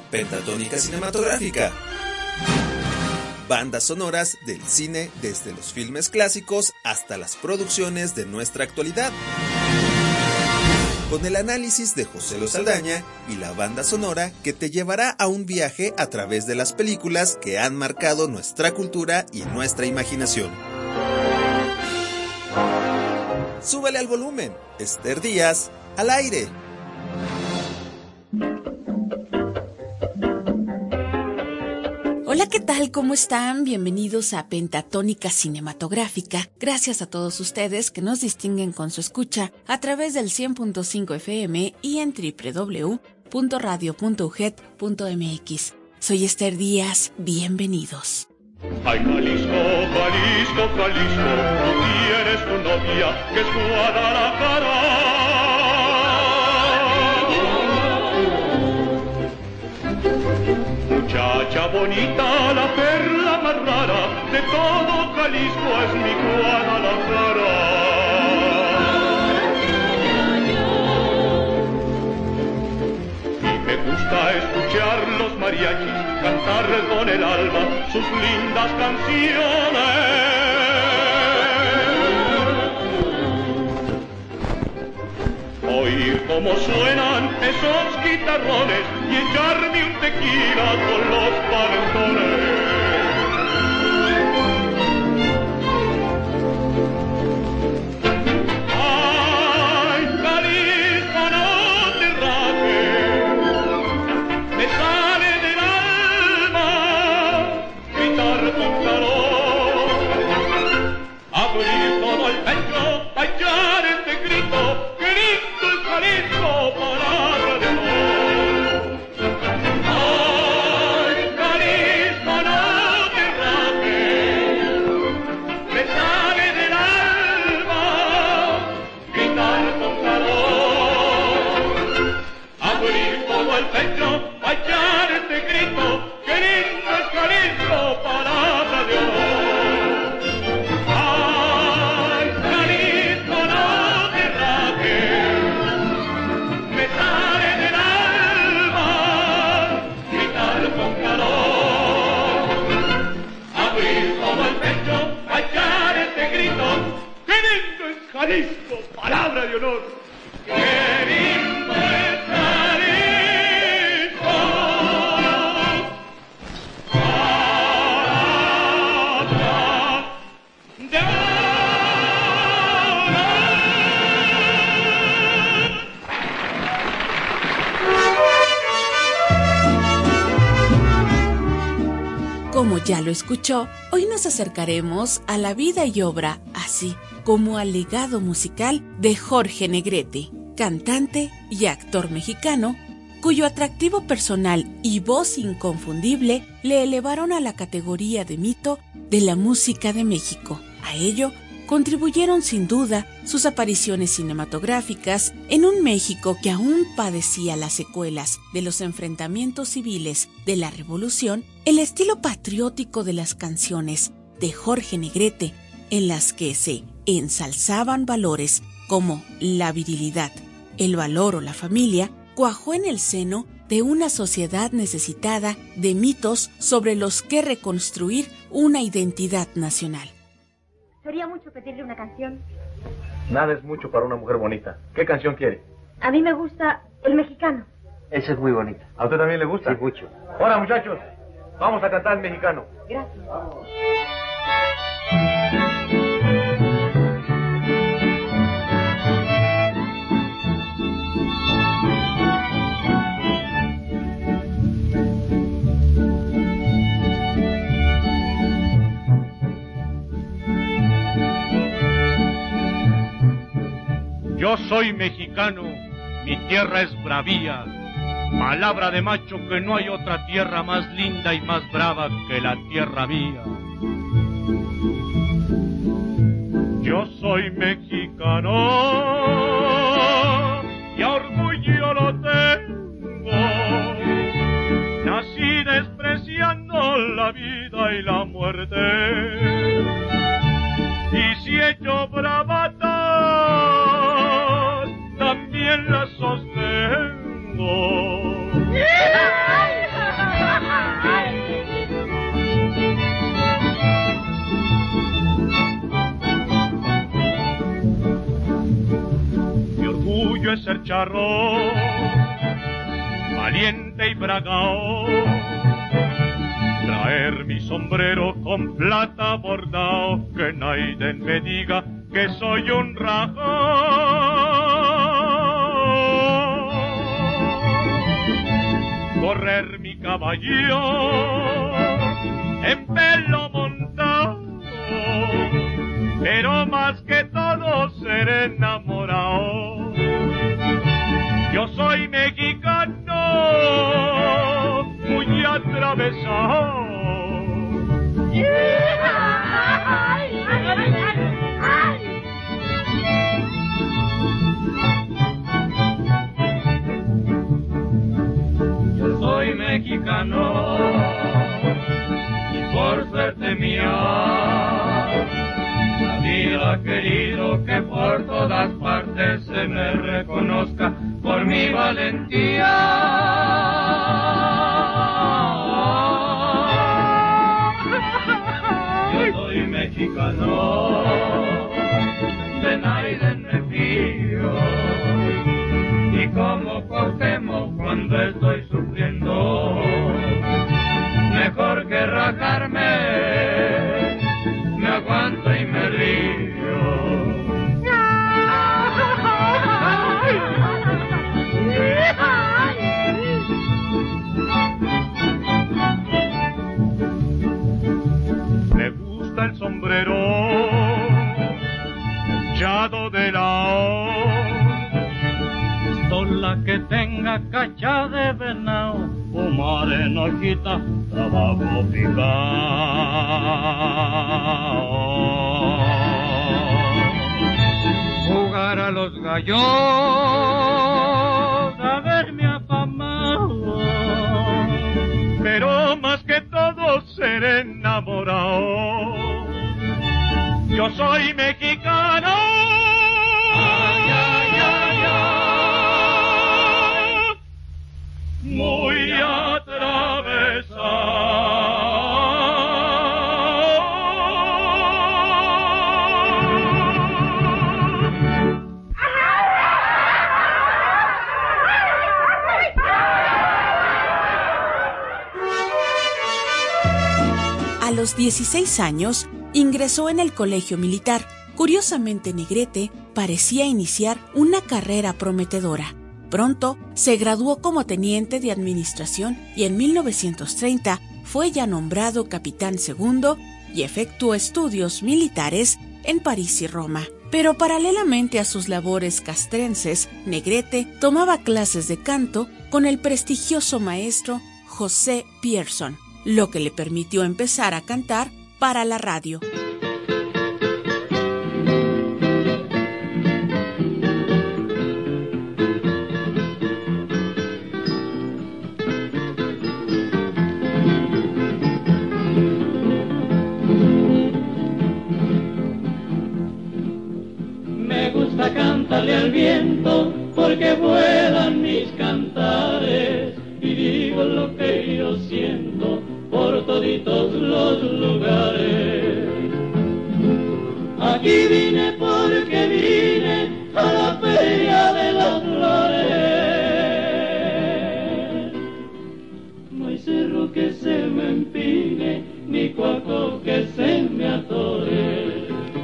Pentatónica Cinematográfica. Bandas sonoras del cine, desde los filmes clásicos hasta las producciones de nuestra actualidad. Con el análisis de José Lo Saldaña y la banda sonora que te llevará a un viaje a través de las películas que han marcado nuestra cultura y nuestra imaginación. Súbele al volumen. Esther Díaz, al aire. Hola, ¿qué tal? ¿Cómo están? Bienvenidos a Pentatónica Cinematográfica. Gracias a todos ustedes que nos distinguen con su escucha a través del 100.5 FM y en www.radio.uget.mx. Soy Esther Díaz, bienvenidos. Ay, Jalisco, Jalisco, Jalisco, tú tienes tu novia que es Guadalajara. Muchacha bonita, la perla más rara de todo Jalisco es mi Guadalajara. Y me gusta escuchar los mariachis cantar con el alma sus lindas canciones. Oír cómo suenan esos guitarrones y echarme un tequila con los valentones. Ay, Jalisco, no te rajes, me sale del alma gritar con calor, abrir todo el pecho a echar este grito. Jalisco, palabra de amor. Ay, Jalisco, no te rajes, me sale del alma gritar con calor, abrir todo el pecho a echar este grito, que lindo es Jalisco, palabra de amor. Jalisco, palabra de honor. ¡Qué lindo es Jalisco! Palabra de honor. Como ya lo escuchó, hoy nos acercaremos a la vida y obra, así como al legado musical de Jorge Negrete, cantante y actor mexicano, cuyo atractivo personal y voz inconfundible le elevaron a la categoría de mito de la música de México. A ello contribuyeron sin duda sus apariciones cinematográficas en un México que aún padecía las secuelas de los enfrentamientos civiles de la Revolución, el estilo patriótico de las canciones de Jorge Negrete, en las que se ensalzaban valores como la virilidad, el valor o la familia, cuajó en el seno de una sociedad necesitada de mitos sobre los que reconstruir una identidad nacional. ¿Sería mucho pedirle una canción? Nada es mucho para una mujer bonita. ¿Qué canción quiere? A mí me gusta El Mexicano. Esa es muy bonita. ¿A usted también le gusta? Sí, mucho. Hola, muchachos, vamos a cantar El Mexicano. Gracias. Yo soy mexicano, mi tierra es bravía, palabra de macho que no hay otra tierra más linda y más brava que la tierra mía. Yo soy mexicano y a orgullo lo tengo, nací despreciando la vida y la muerte, y si he hecho bravata también la sostengo. chicharrón, valiente y bragao, traer mi sombrero con plata bordao, que nadie me diga que soy un rajao, correr mi caballo en pelo montado, pero más que todo ser enamorado. Yo soy mexicano, muy atravesado. Yo soy mexicano y por suerte mía, la vida ha querido que por todas partes se me reconozca por mi valentía. Yo soy mexicano, de nadie me fío, y como Cuauhtémoc cuando estoy sufriendo, mejor que rajarme, me aguanto y me río. Me gusta el sombrero echado de lado, pistola que tenga cacha de venado, fumar en hojita, trabajo picao, jugar a los gallos, a verme afamado, pero más que todo ser enamorado. Yo soy mexicano, ay, ay, ay, ay, muy atravesado. A los 16 años, ingresó en el colegio militar. Curiosamente, Negrete parecía iniciar una carrera prometedora. Pronto se graduó como teniente de administración y en 1930 fue ya nombrado capitán segundo y efectuó estudios militares en París y Roma. Pero paralelamente a sus labores castrenses, Negrete tomaba clases de canto con el prestigioso maestro José Pierson, lo que le permitió empezar a cantar para la radio. Me gusta cantarle al viento porque vuelan mis cantares y digo lo que yo siento por toditos los lugares. Aquí vine porque vine a la feria de las flores. No hay cerro que se me empine, ni cuaco que se me atore.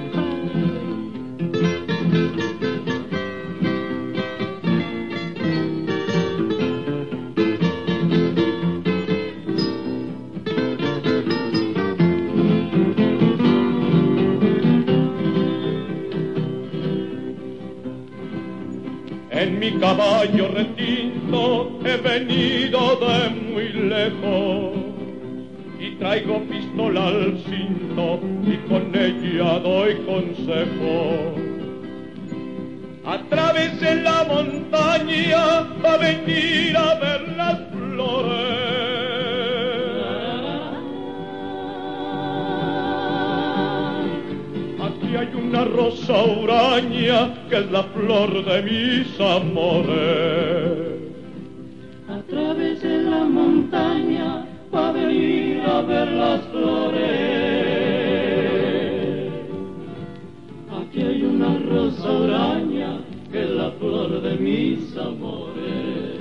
En mi caballo retinto he venido de muy lejos y traigo pistola al cinto y con ella doy consejo. Atravesé la montaña a venir a ver las flores. Aquí hay una rosa huraña que es la flor de mis amores. Atravesé la montaña para venir a ver las flores. Aquí hay una rosa huraña que es la flor de mis mis amores.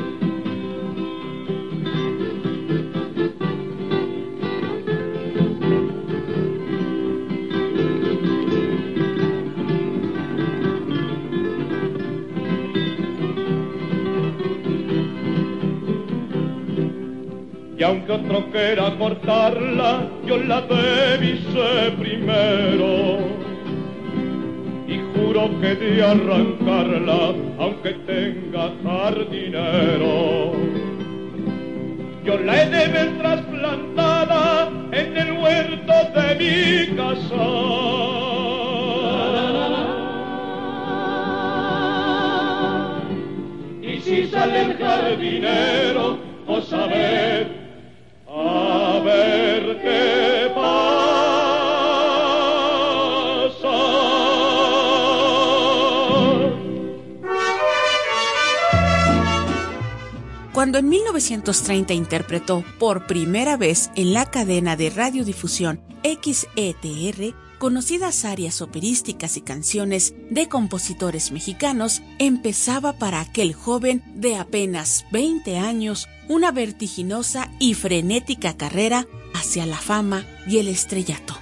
Y aunque otro quiera cortarla, yo la divisé primero. Y juro que de arrancarla, aunque tenga jardinero. Yo la he de ver trasplantada en el huerto de mi casa. Y si sale el jardinero, os saber, a ver qué pasa. Cuando en 1930 interpretó por primera vez en la cadena de radiodifusión XETR conocidas arias operísticas y canciones de compositores mexicanos, empezaba para aquel joven de apenas 20 años una vertiginosa y frenética carrera hacia la fama y el estrellato.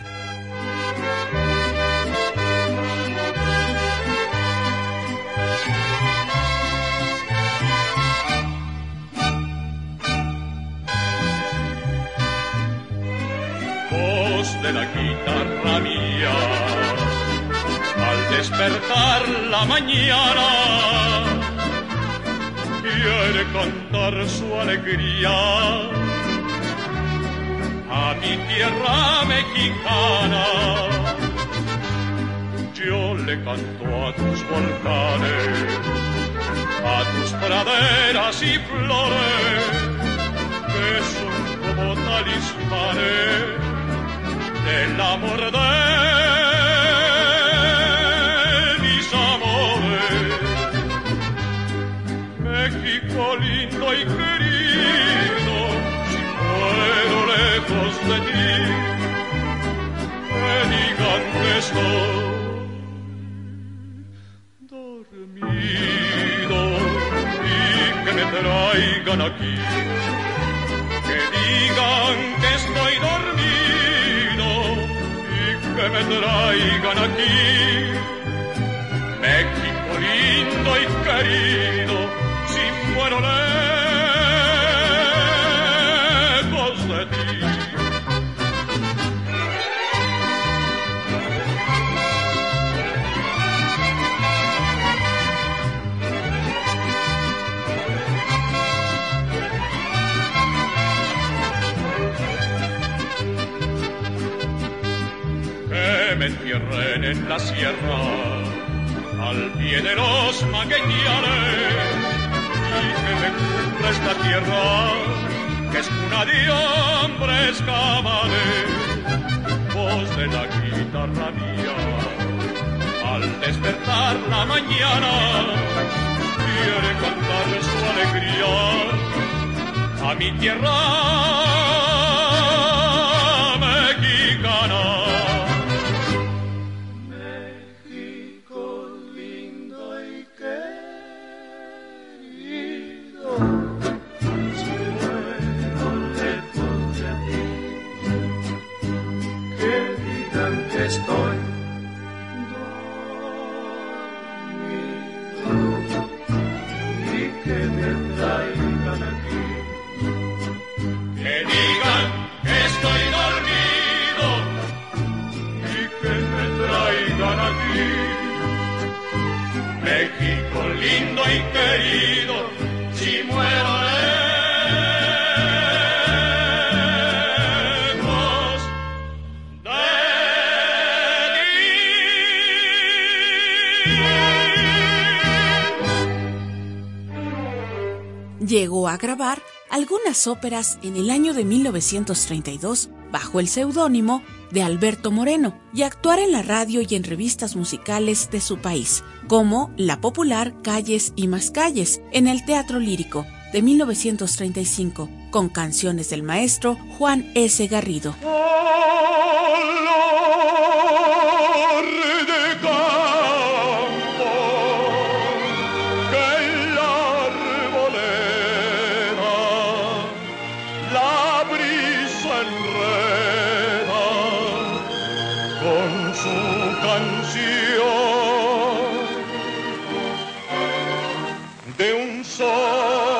Voz de la guitarra mía, al despertar la mañana, quiere cantar su alegría a mi tierra mexicana. Yo le canto a tus volcanes, a tus praderas y flores, que son como talismanes del amor de mis amores. México lindo y querido, si muero lejos de ti, que digan que estoy dormido y que me traigan aquí, que digan que estoy dormido y que me traigan aquí. México lindo y querido, si muero lejos de ti. Que me entierren en la sierra, al pie de los magueyales, y que me cubra esta tierra, que es cuna de hombres cabales. Voz de la guitarra mía, al despertar la mañana, quiere cantar su alegría a mi tierra mexicana. Estoy dormido y que me traigan aquí, que digan que estoy dormido y que me traigan aquí. México lindo y querido, si muero llegó a grabar algunas óperas en el año de 1932 bajo el seudónimo de Alberto Moreno y actuar en la radio y en revistas musicales de su país, como la popular Calles y Más Calles en el Teatro Lírico de 1935, con canciones del maestro Juan S. Garrido. De campo, que la de un sol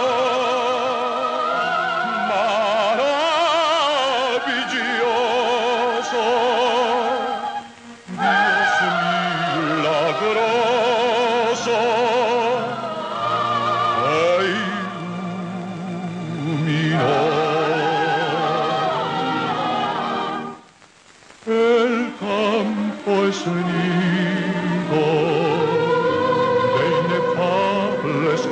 maravilloso, Dios milagroso, iluminó. El campo es nido de inefables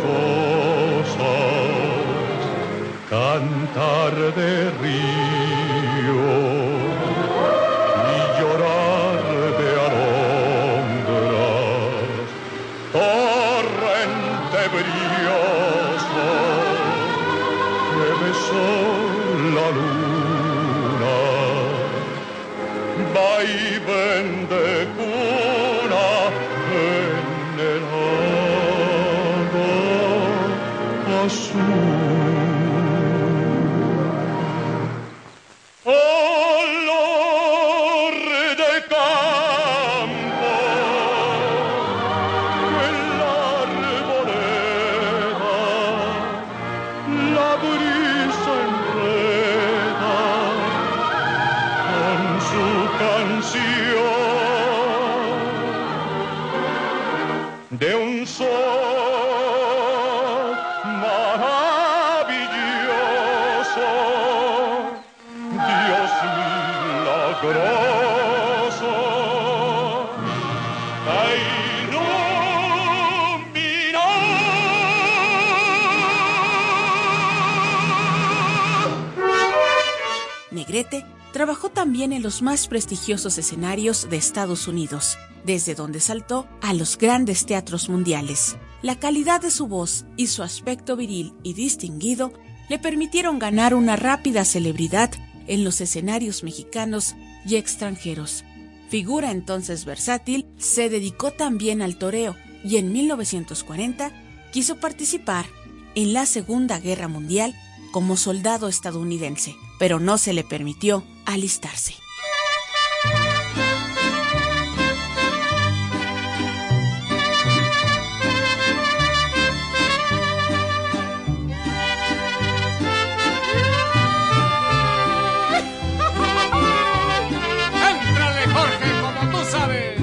cosas, cantar de río y llorar de alondras, torrente brioso que besó la luna, vaivén de cuna en el agua azul. Olor de campo en la arboleda, la brisa enreda con su canción de un sol maravilloso, Dios milagroso, iluminó. Negrete trabajó también en los más prestigiosos escenarios de Estados Unidos, desde donde saltó a los grandes teatros mundiales. La calidad de su voz y su aspecto viril y distinguido le permitieron ganar una rápida celebridad en los escenarios mexicanos y extranjeros. Figura entonces versátil, se dedicó también al toreo y en 1940 quiso participar en la Segunda Guerra Mundial como soldado estadounidense, pero no se le permitió alistarse. ¡Éntrale, Jorge, como tú sabes!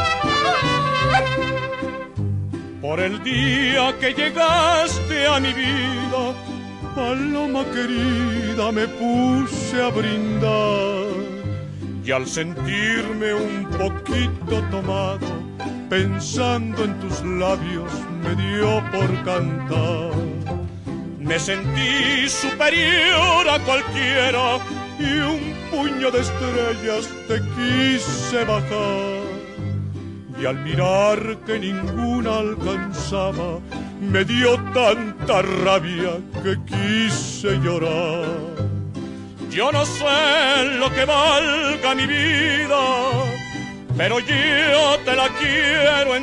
Por el día que llegaste a mi vida, paloma querida, me puse a brindar, y al sentirme un poquito tomado, pensando en tus labios, me dio por cantar. Me sentí superior a cualquiera y un puño de estrellas te quise bajar. Y al mirar que ninguna alcanzaba, me dio tanta rabia que quise llorar. Yo no sé lo que valga mi vida, pero yo te la quiero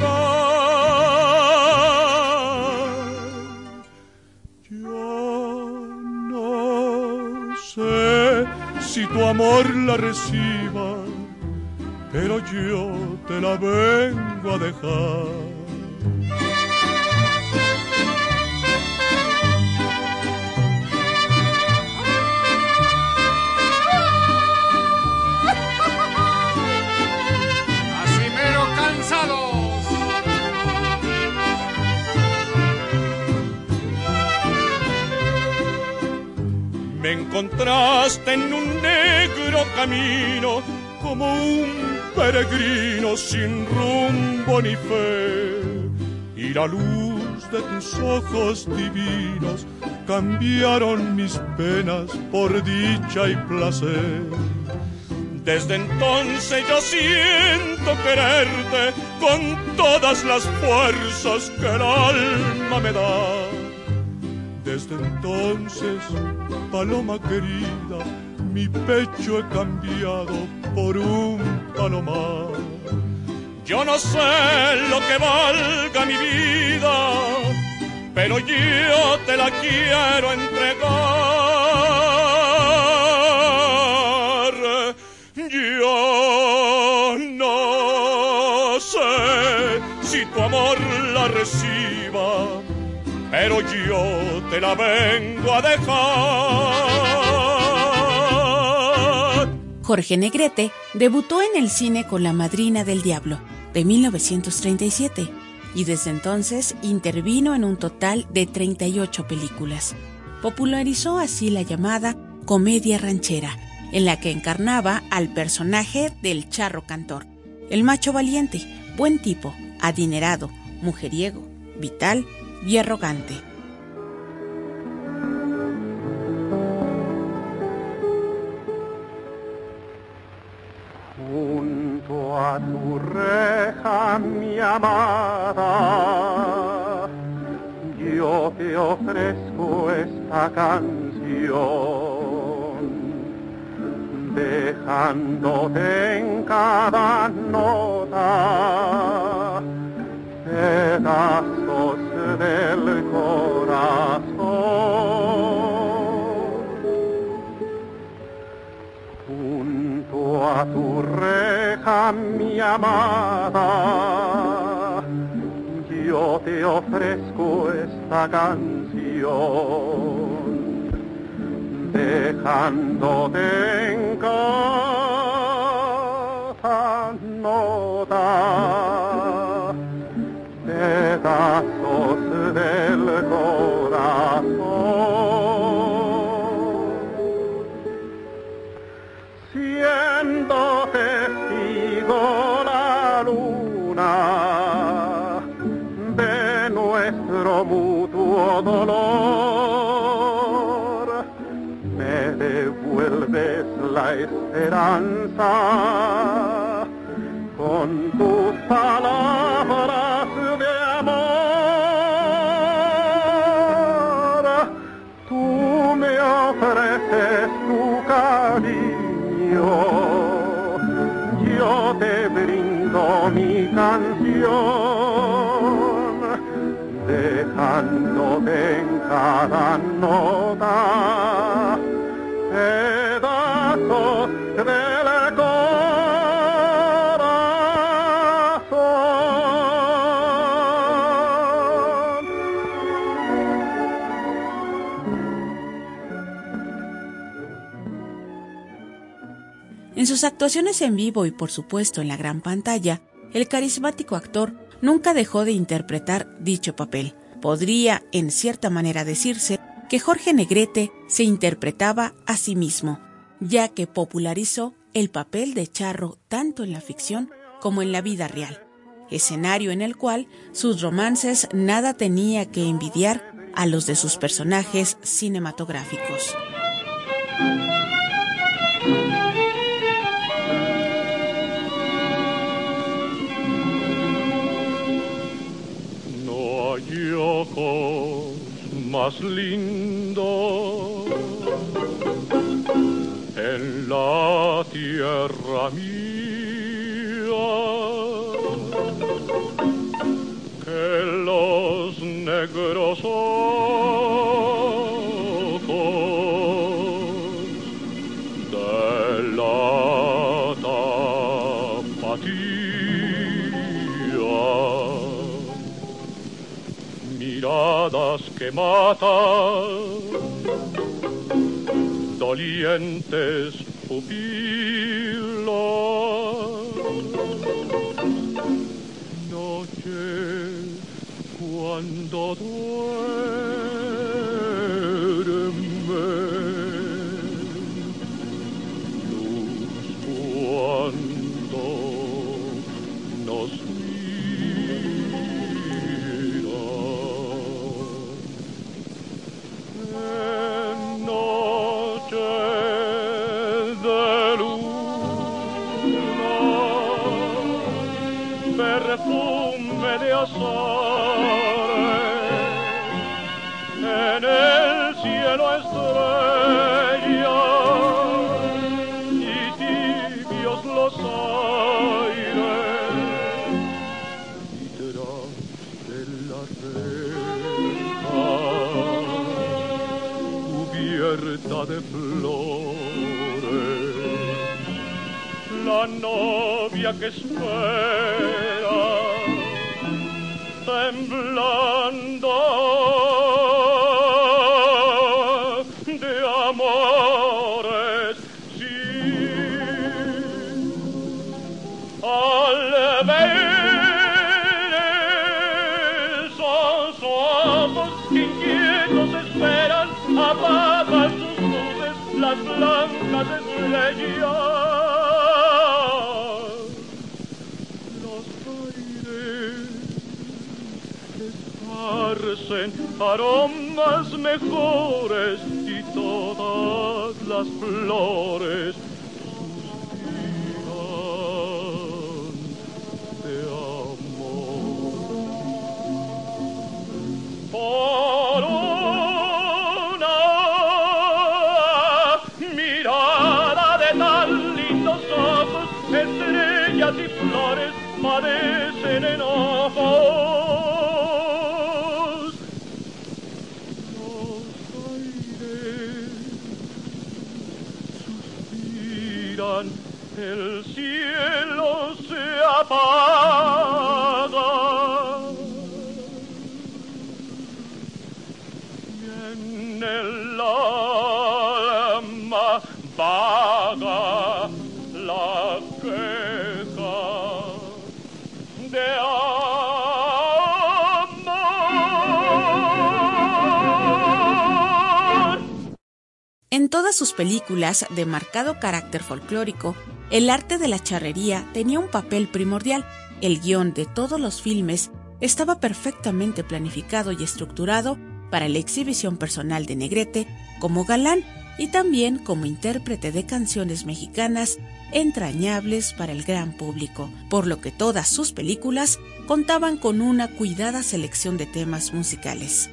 entregar. Yo no sé si tu amor la reciba, pero yo te la vengo a dejar. Así mero cansados. Me encontraste en un negro camino, como un peregrino sin rumbo ni fe, y la luz de tus ojos divinos cambiaron mis penas por dicha y placer. Desde entonces yo siento quererte con todas las fuerzas que el alma me da. Desde entonces, paloma querida, mi pecho he cambiado por un palomar. Yo no sé lo que valga mi vida, pero yo te la quiero entregar. Yo no sé si tu amor la reciba, pero yo te la vengo a dejar. Jorge Negrete debutó en el cine con La Madrina del Diablo, de 1937, y desde entonces intervino en un total de 38 películas. Popularizó así la llamada comedia ranchera, en la que encarnaba al personaje del charro cantor, el macho valiente, buen tipo, adinerado, mujeriego, vital y arrogante. Junto a tu reja, mi amada, yo te ofrezco esta canción, dejándote en cada nota pedazos del corazón. Junto a tu reja, mi amada, yo te ofrezco esta canción, dejándote en cada nota pedazos del corazón, siendo testigo la luna de nuestro mutuo dolor, me devuelves la esperanza con tus palabras de amor. Tú me ofreces tu cariño, yo te brindo mi canción, dejándote en cada nota pedazos del En sus actuaciones en vivo y por supuesto en la gran pantalla, el carismático actor nunca dejó de interpretar dicho papel. Podría, en cierta manera, decirse que Jorge Negrete se interpretaba a sí mismo, ya que popularizó el papel de charro tanto en la ficción como en la vida real, escenario en el cual sus romances nada tenía que envidiar a los de sus personajes cinematográficos. Y ojos más lindos en la tierra mía que los negros ojos de la tapatía. Miradas que matan, dolientes pupilas, noche cuando duerme, luz cuando nos perfume de azahar, en el cielo estrellas y tibios los aires, y detrás de la reja cubierta de flores, la novia que espera las blancas estrellas. Los aires esparcen aromas mejores y todas las flores por una mirada de tan lindos ojos, estrellas y flores padecen enojos. Los aires suspiran, el cielo se apaga. En el alma vaga la queja de amor. En todas sus películas de marcado carácter folclórico, el arte de la charrería tenía un papel primordial. El guión de todos los filmes estaba perfectamente planificado y estructurado para la exhibición personal de Negrete como galán y también como intérprete de canciones mexicanas entrañables para el gran público, por lo que todas sus películas contaban con una cuidada selección de temas musicales.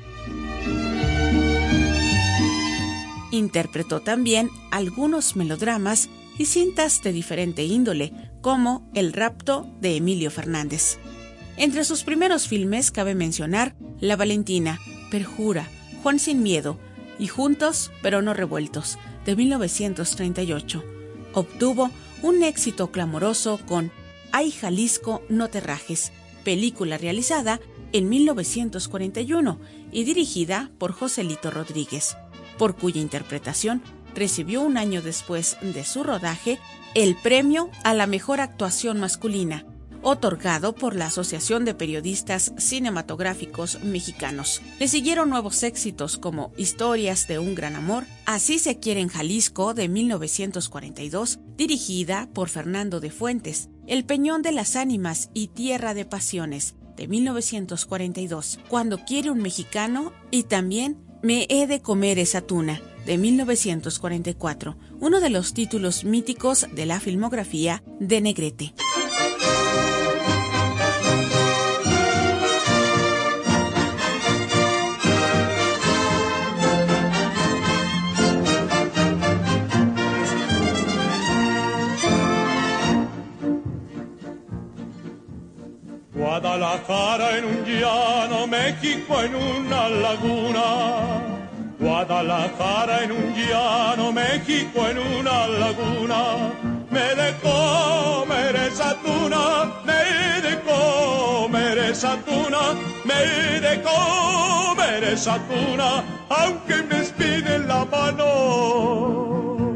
Interpretó también algunos melodramas y cintas de diferente índole, como El rapto de Emilio Fernández. Entre sus primeros filmes cabe mencionar La Valentina, Perjura, Juan sin miedo y Juntos pero no revueltos, de 1938. Obtuvo un éxito clamoroso con Ay Jalisco, no te rajes, película realizada en 1941 y dirigida por Joselito Rodríguez, por cuya interpretación recibió un año después de su rodaje el premio a la mejor actuación masculina, otorgado por la Asociación de Periodistas Cinematográficos Mexicanos. Le siguieron nuevos éxitos como Historias de un gran amor, Así se quiere en Jalisco, de 1942, dirigida por Fernando de Fuentes, El Peñón de las Ánimas y Tierra de Pasiones, de 1942, Cuando quiere un mexicano y también Me he de comer esa tuna, de 1944, uno de los títulos míticos de la filmografía de Negrete. Guadalajara en un llano, México en una laguna. Guadalajara en un llano, México en una laguna. Me de comer esa tuna, me de comer esa tuna, me de comer esa tuna, aunque me espine la mano.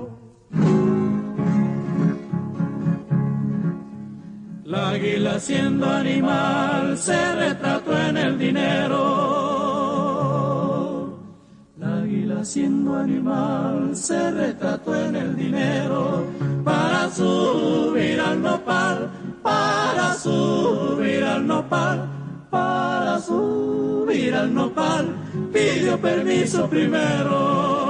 La águila siendo animal se retrató en el dinero. La águila siendo animal se retrató en el dinero. Para subir al nopal, para subir al nopal, para subir al nopal, pidió permiso primero.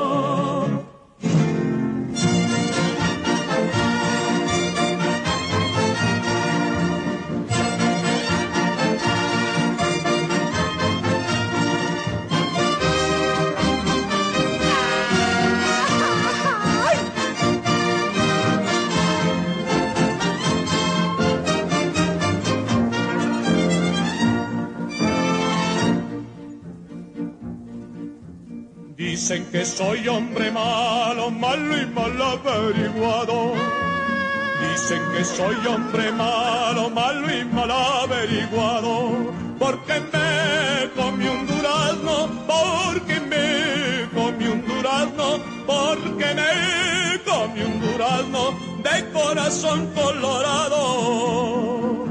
Dicen que soy hombre malo, malo y mal averiguado. Dicen que soy hombre malo, malo y mal averiguado. Porque me comí un durazno, porque me comí un durazno, porque me comí un durazno de corazón colorado.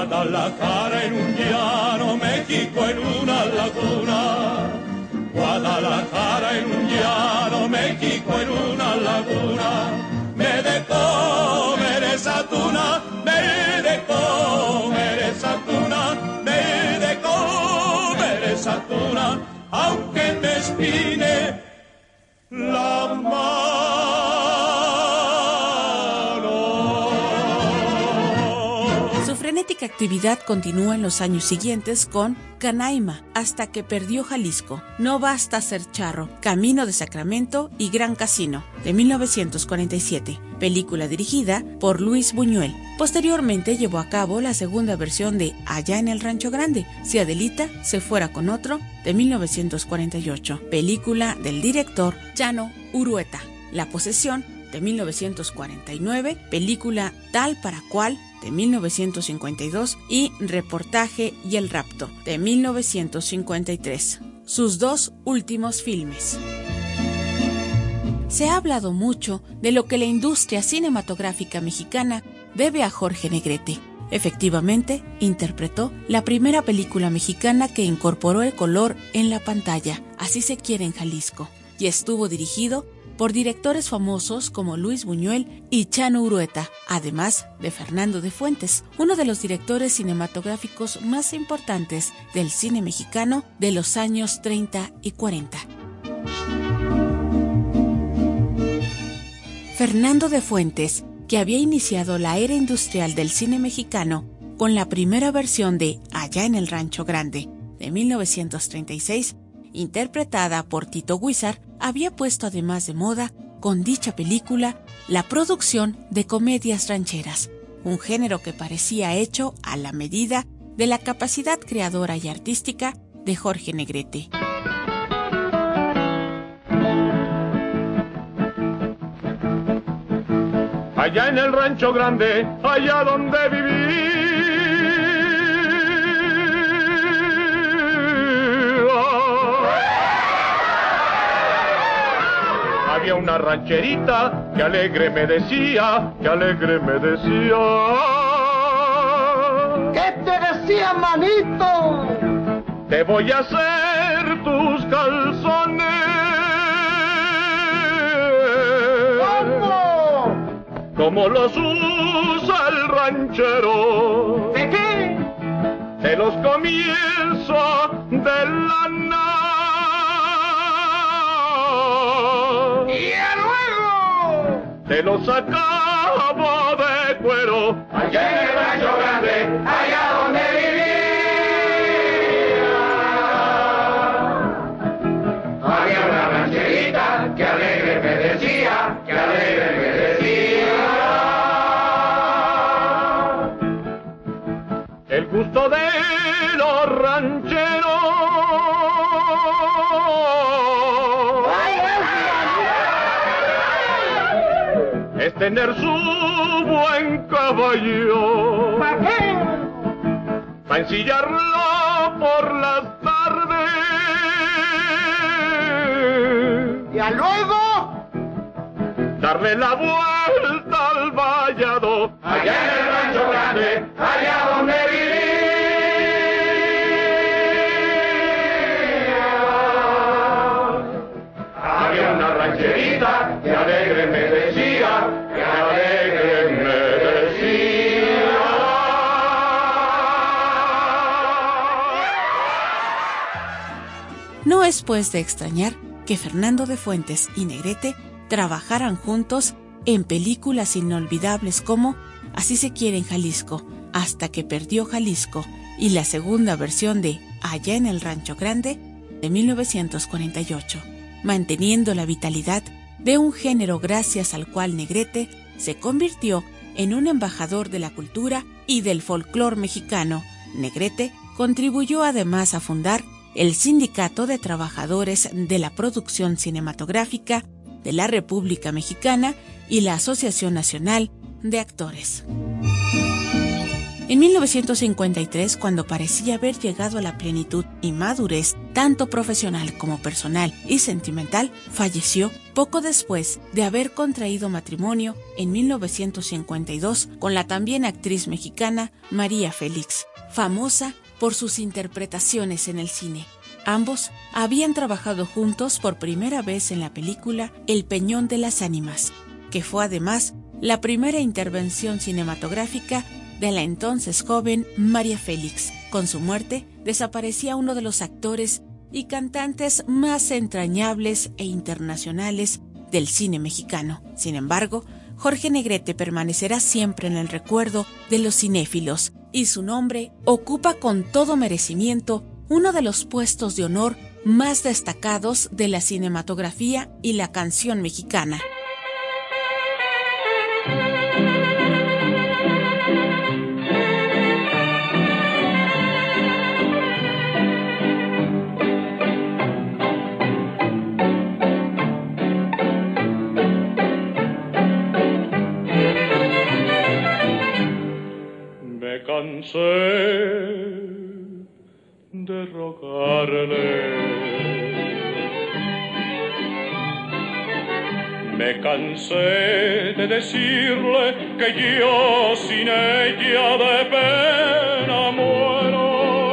Guadalajara en un llano, México en una laguna. Guadalajara Guadalajara en un llano, México en una laguna, me de comer esa tuna, me de comer esa tuna, me de comer esa tuna, aunque me espine la mano. Su frenética actividad continúa en los años siguientes con Canaima, hasta que perdió Jalisco, No basta ser charro, Camino de Sacramento y Gran Casino, de 1947, película dirigida por Luis Buñuel. Posteriormente llevó a cabo la segunda versión de Allá en el Rancho Grande, Si Adelita se fuera con otro, de 1948, película del director Chano Urueta. La posesión, de 1949, película Tal para Cual, de 1952, y Reportaje y el rapto, de 1953. Sus dos últimos filmes. Se ha hablado mucho de lo que la industria cinematográfica mexicana debe a Jorge Negrete. Efectivamente, interpretó la primera película mexicana que incorporó el color en la pantalla, Así se quiere en Jalisco, y estuvo dirigido por directores famosos como Luis Buñuel y Chano Urueta, además de Fernando de Fuentes, uno de los directores cinematográficos más importantes del cine mexicano de los años 30 y 40. Fernando de Fuentes, que había iniciado la era industrial del cine mexicano con la primera versión de Allá en el Rancho Grande, de 1936, interpretada por Tito Huizar, había puesto además de moda, con dicha película, la producción de comedias rancheras, un género que parecía hecho a la medida de la capacidad creadora y artística de Jorge Negrete. Allá en el Rancho Grande, allá donde viví, había una rancherita que alegre me decía, que alegre me decía. ¿Qué te decía, manito? Te voy a hacer tus calzones. ¿Cómo? Como los usa el ranchero. ¿De qué? Te los comienzo de lana. ¡Y luego! Te los acabo de cuero. Allá en el Rancho Grande, allá donde vivía, había una rancherita que alegre me decía, que alegre me decía. El gusto de los rancheros es tener su buen caballo. ¿Para qué? Para ensillarlo por las tardes. ¿Y luego? Darle la vuelta al vallado. Allá en el Rancho Grande, allá donde vivía, había una rancherita que alegre me decía, que alegre me decía. No es pues de extrañar que Fernando de Fuentes y Negrete trabajaran juntos en películas inolvidables como Así se quiere en Jalisco, Hasta que perdió Jalisco, y la segunda versión de Allá en el Rancho Grande, de 1948, manteniendo la vitalidad de un género gracias al cual Negrete se convirtió en un embajador de la cultura y del folclore mexicano. Negrete contribuyó además a fundar el Sindicato de Trabajadores de la Producción Cinematográfica de la República Mexicana y la Asociación Nacional de Actores. En 1953, cuando parecía haber llegado a la plenitud y madurez, tanto profesional como personal y sentimental, falleció poco después de haber contraído matrimonio en 1952 con la también actriz mexicana María Félix, famosa por sus interpretaciones en el cine. Ambos habían trabajado juntos por primera vez en la película El Peñón de las Ánimas, que fue además la primera intervención cinematográfica de la entonces joven María Félix. Con su muerte, desaparecía uno de los actores y cantantes más entrañables e internacionales del cine mexicano. Sin embargo, Jorge Negrete permanecerá siempre en el recuerdo de los cinéfilos y su nombre ocupa con todo merecimiento uno de los puestos de honor más destacados de la cinematografía y la canción mexicana. Me cansé de rogarle, me cansé de decirle que yo sin ella de pena muero.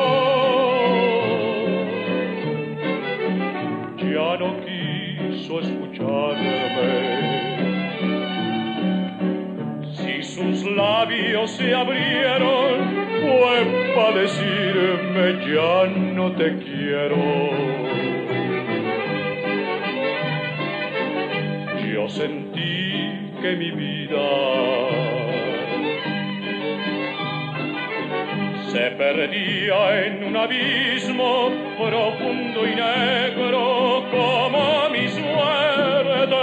Ya no quiso escucharme. Si sus labios se abrieron, fue para decirme ya no te quiero. Yo sentí que mi vida se perdía en un abismo profundo y negro como mi suerte.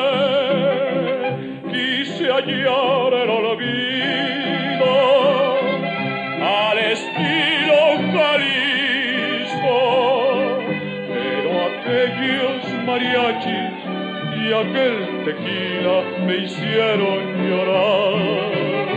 Quise hallar el olvido al estilo Jalisco, pero aquellos mariachis y aquel tequila me hicieron llorar.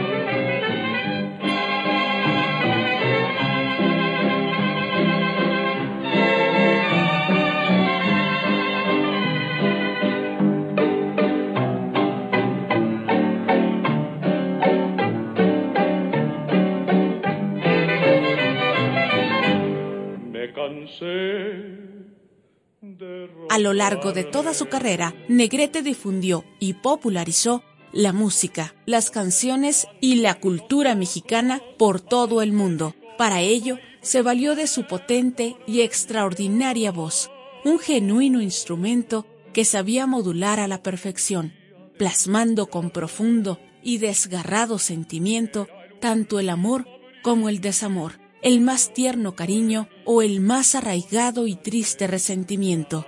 A lo largo de toda su carrera, Negrete difundió y popularizó la música, las canciones y la cultura mexicana por todo el mundo. Para ello, se valió de su potente y extraordinaria voz, un genuino instrumento que sabía modular a la perfección, plasmando con profundo y desgarrado sentimiento tanto el amor como el desamor, el más tierno cariño o el más arraigado y triste resentimiento.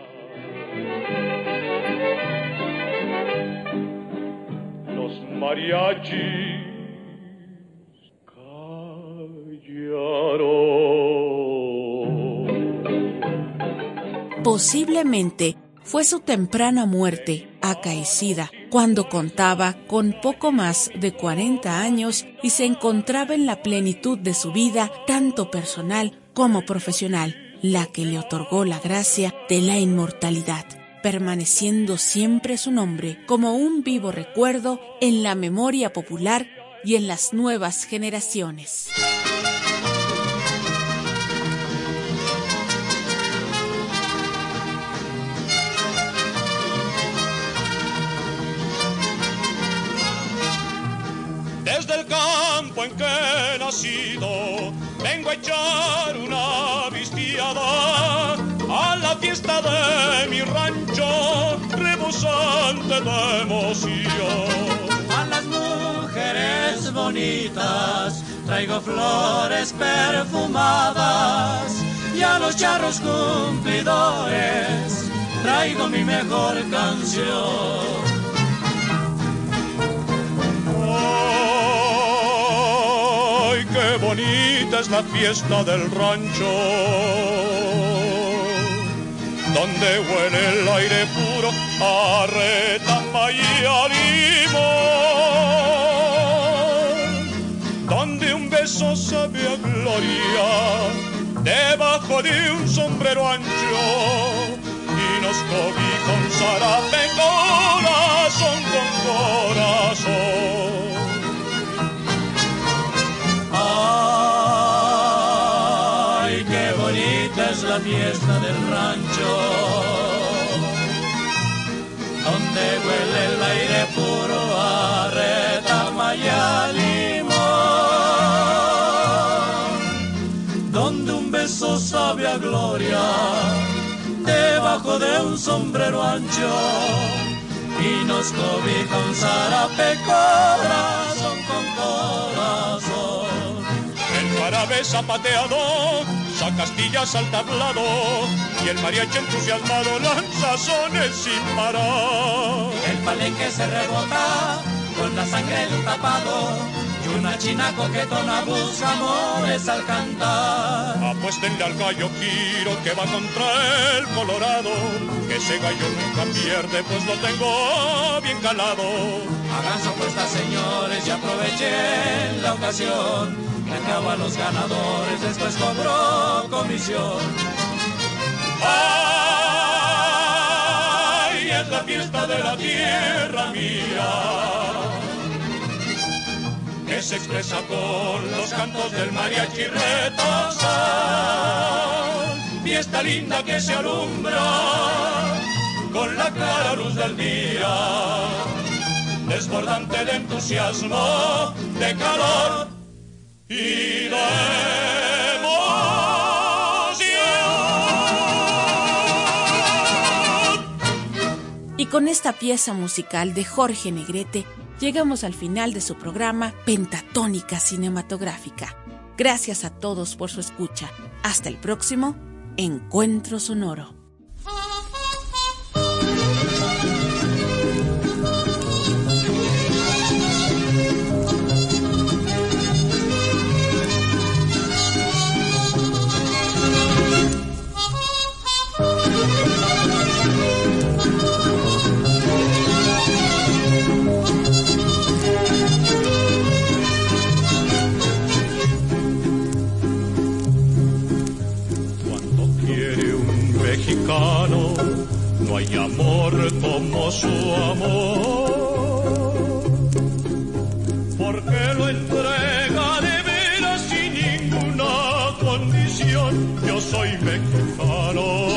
Los mariachis callaron. Posiblemente fue su temprana muerte, acaecida, cuando contaba con poco más de 40 años y se encontraba en la plenitud de su vida, tanto personal como profesional, la que le otorgó la gracia de la inmortalidad, permaneciendo siempre su nombre como un vivo recuerdo en la memoria popular y en las nuevas generaciones. Desde el campo en que he nacido, vengo a echar una vistiada a la fiesta de mi rancho, rebosante de emoción. A las mujeres bonitas traigo flores perfumadas y a los charros cumplidores traigo mi mejor canción. Qué bonita es la fiesta del rancho, donde huele el aire puro a retama y a limón, donde un beso sabe a gloria debajo de un sombrero ancho y nos cobija un zarape corazón con corazón. es la fiesta del rancho, donde huele el aire puro a retama y a limón, donde un beso sabe a gloria debajo de un sombrero ancho y nos cobija un zarape corazón con corazón. El jarabe zapateado saca astillas al tablado y el mariachi entusiasmado lanza sones sin parar. El palenque se rebota con la sangre de un tapado y una china coquetona busca amores al cantar. Apuéstenle al gallo Quiro que va contra el Colorado, que ese gallo nunca pierde pues lo tengo bien calado. Hagan su apuesta, señores, y aprovechen la ocasión, que acaba los ganadores, después cobró comisión. ¡Ay! Es la fiesta de la tierra mía, que se expresa con los cantos del mariachi retozal. Fiesta linda que se alumbra con la clara luz del día, desbordante de entusiasmo, de calor y de emoción. Y con esta pieza musical de Jorge Negrete, llegamos al final de su programa Pentatónica Cinematográfica. Gracias a todos por su escucha. Hasta el próximo Encuentro Sonoro. No hay amor como su amor, porque lo entrega de veras sin ninguna condición. Yo soy mexicano.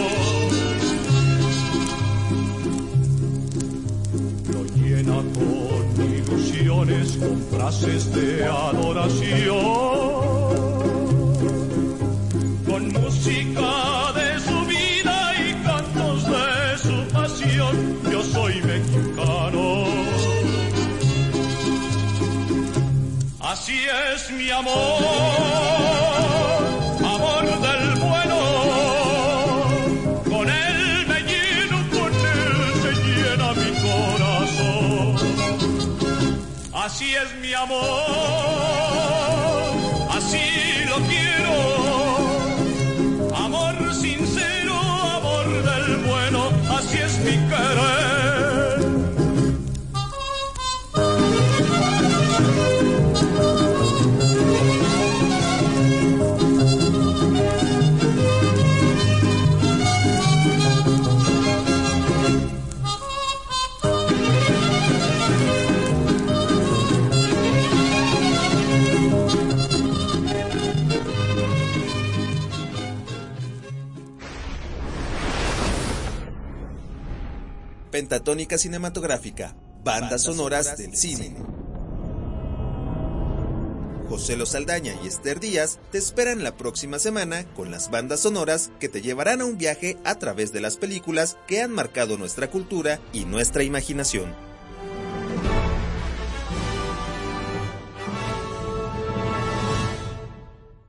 Lo llena con ilusiones, con frases de adoración, con música de yo soy mexicano. Así es mi amor, amor del bueno. Con él me lleno, con él se llena mi corazón. Así es mi amor, así lo quiero. Amor sincero, amor del bueno. Así es mi querer. Pentatónica Cinematográfica, bandas sonoras del cine. José Lo Saldaña y Esther Díaz te esperan la próxima semana con las bandas sonoras que te llevarán a un viaje a través de las películas que han marcado nuestra cultura y nuestra imaginación.